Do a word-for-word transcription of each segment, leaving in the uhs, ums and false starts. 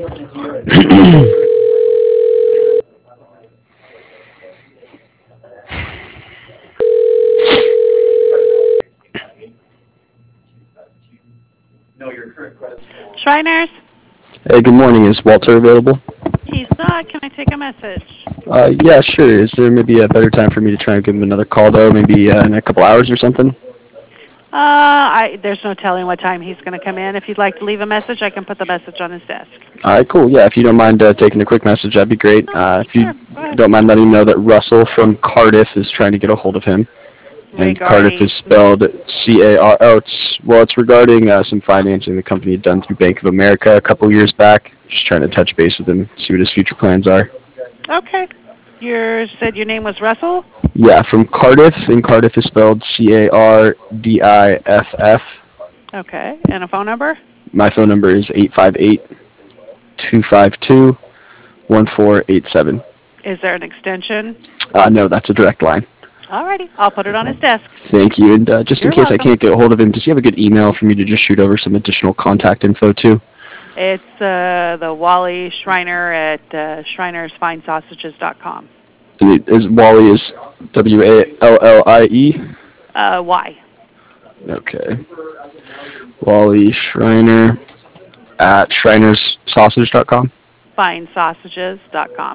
Shriners? Hey, good morning. Is Walter available? He's not. Can I take a message? Uh, yeah, sure. Is there maybe a better time for me to try and give him another call, though? Maybe uh, in a couple hours or something? Uh, I, there's no telling what time he's going to come in. If you'd like to leave a message, I can put the message on his desk. All right, cool. Yeah, if you don't mind uh, taking a quick message, that'd be great. Oh, Uh, if you sure. Go ahead. don't mind letting him know that Russell from Cardiff is trying to get a hold of him. And Cardiff Regarding, is spelled C A R. Oh, it's well, it's regarding uh, some financing the company had done through Bank of America a couple years back. Just trying to touch base with him, see what his future plans are. okay. You said your name was Russell? Yeah, from Cardiff, and Cardiff is spelled C A R D I F F. Okay. And a phone number? My phone number is eight five eight, two five two, one four eight seven. Is there an extension? Uh, no, that's a direct line. Alrighty. I'll put it on his desk. Thank you. And uh, just You're in case welcome. I can't get a hold of him, does he have a good email for me to just shoot over some additional contact info to? It's uh, the Wally Shriner at uh, shriners fine sausages dot com. And it is Wally is W A L L I E? Uh, why? Okay. Wally Shriner at shriners sausage dot com? fine sausages dot com.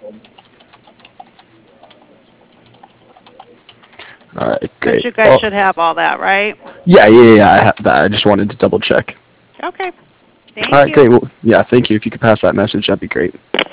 All right, great. But you guys Well, should have all that, right? yeah, yeah, yeah, I have that. I just wanted to double check. Okay. Thank All right, you. great. Well, yeah, thank you. If you could pass that message, that'd be great.